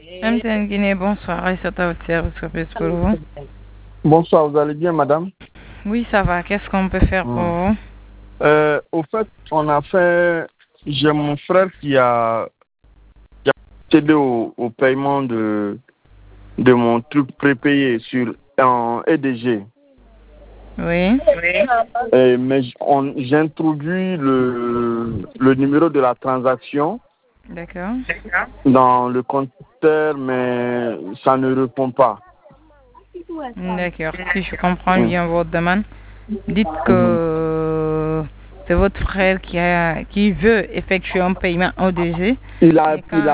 MTN Guinée, bonsoir. Aïssa Taout service service pour vous. Bonsoir, vous allez bien, madame? Oui, ça va. Qu'est-ce qu'on peut faire pour vous? Au fait, j'ai mon frère qui a aidé au paiement de mon truc prépayé en EDG. Oui. Mais j'ai introduit le numéro de la transaction D'accord. dans le compteur, mais ça ne répond pas. D'accord. Si je comprends bien votre demande, dites que c'est votre frère qui veut effectuer un paiement ODG. Il a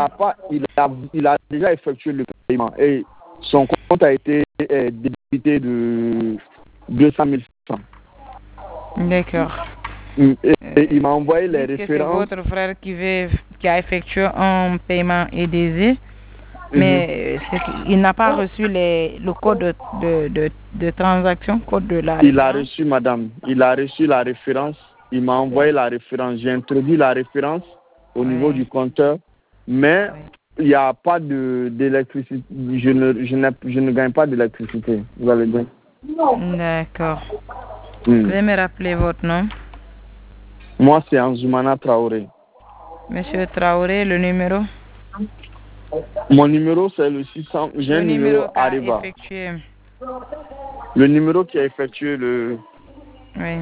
déjà effectué le paiement et son compte a été débité de 200 000 francs. D'accord. Et il m'a envoyé les Dites que références. c'est votre frère qui a effectué un paiement EDG, mais il n'a pas reçu le code de transaction, code de la Il a référence. reçu, madame. Il a reçu la référence. Il m'a envoyé la référence. J'ai introduit la référence au niveau du compteur, mais il n'y a pas d'électricité. Je ne gagne pas d'électricité. Vous allez bien. D'accord. Vous pouvez me rappeler votre nom? Moi, c'est Anzoumana Traoré. Monsieur Traoré, le numéro? Mon numéro, c'est le 600. J'ai un numéro Arriva. Effectué. Le numéro qui a effectué le... Oui.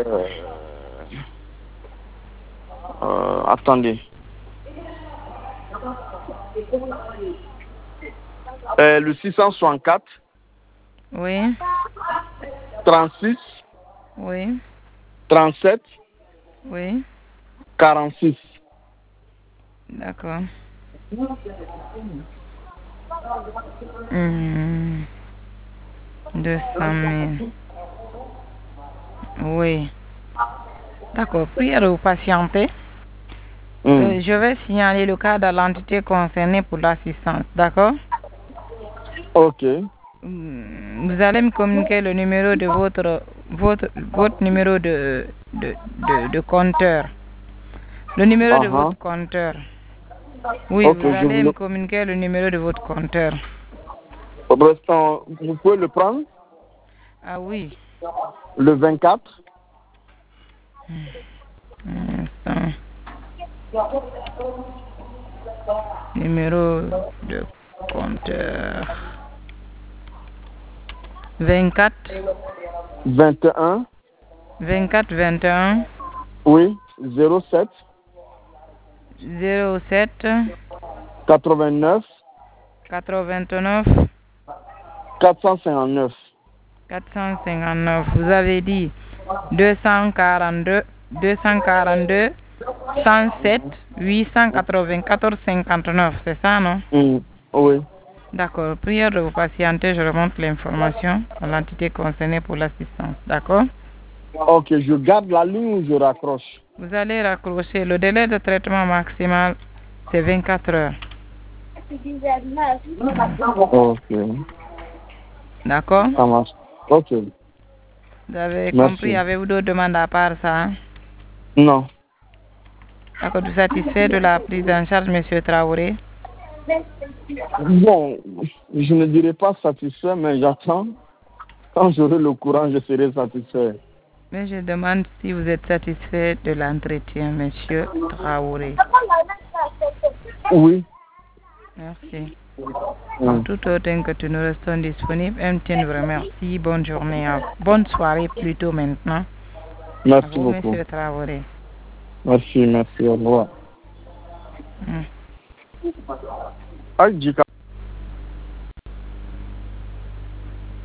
Attendez. Le 664. Oui. 36. Oui. 37. Oui. 46. D'accord. 200 000. Oui. D'accord. Priez de vous patienter. Je vais signaler le cas de l'entité concernée pour l'assistance. D'accord? Ok. Vous allez me communiquer le numéro de votre numéro de compteur. Le numéro de votre compteur. Oui, okay, vous allez me communiquer le numéro de votre compteur. Vous pouvez le prendre? Ah oui. Le 24. Numéro de compteur. 24. 21. 24, 21. Oui, 07. 07. 89. 89. 459. 459. Vous avez dit 242, 107, 894, 59. C'est ça, non? Oui. D'accord. Prière de vous patienter. Je remonte l'information à l'entité concernée pour l'assistance. D'accord? Ok, je garde la ligne ou je raccroche? Vous allez raccrocher. Le délai de traitement maximal, c'est 24 heures. Ok. D'accord? Ça marche. Ok. Vous avez compris? Avez-vous d'autres demandes à part ça? Non. D'accord. Vous êtes satisfait de la prise en charge, monsieur Traoré? Bon, je ne dirais pas satisfait, mais j'attends. Quand j'aurai le courant, je serai satisfait. Mais je demande si vous êtes satisfait de l'entretien, monsieur Traoré. Oui. Merci. Tout autant que tu nous restons disponibles, MTN vous remercie. Bonne journée. Bonne soirée plutôt maintenant. Merci beaucoup. Monsieur Traoré. Merci, au revoir.